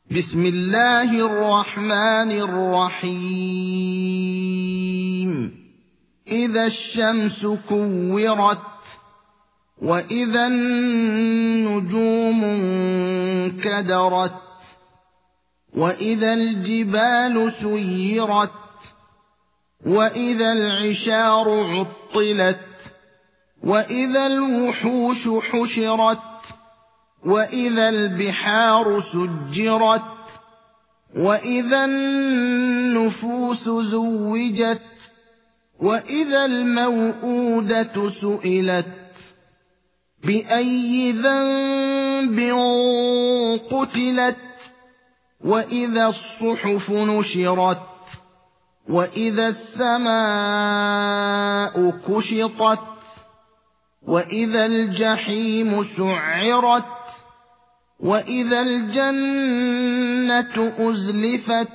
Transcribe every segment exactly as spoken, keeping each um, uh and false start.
بسم الله الرحمن الرحيم إذا الشمس كورت وإذا النجوم انكدرت وإذا الجبال سيرت وإذا العشار عطلت وإذا الوحوش حشرت وإذا البحار سجرت وإذا النفوس زوجت وإذا الموءودة سئلت بأي ذنب قتلت وإذا الصحف نشرت وإذا السماء كشطت وإذا الجحيم سعرت وإذا الجنة أزلفت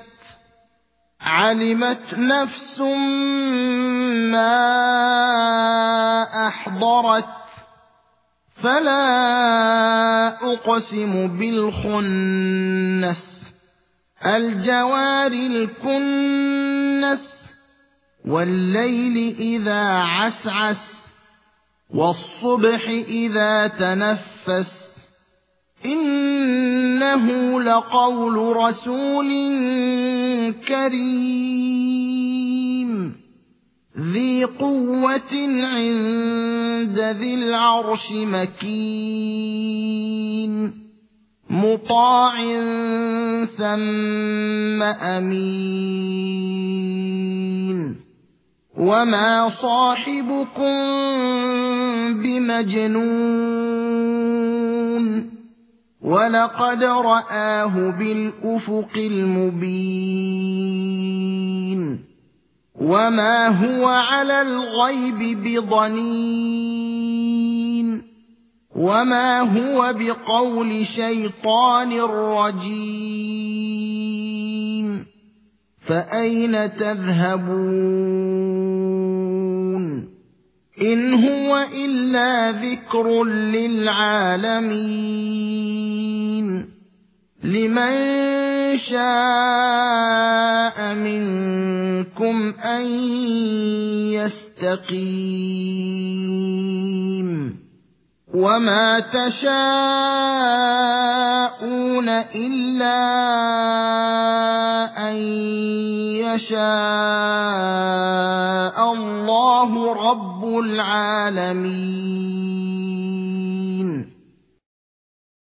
علمت نفس ما أحضرت فلا أقسم بالخنس الجوار الكنس والليل إذا عسعس والصبح إذا تنفس إنه لقول رسول كريم ذي قوة عند ذي العرش مكين مطاع ثم أمين وما صاحبكم بمجنون ولقد رآه بالأفق المبين وما هو على الغيب بضنين وما هو بقول شيطان رجيم فأين تذهبون إن هو إلا ذكر للعالمين لمن شاء منكم أن يستقيم وما تشاءون إلا أن يشاء الله رب العالمين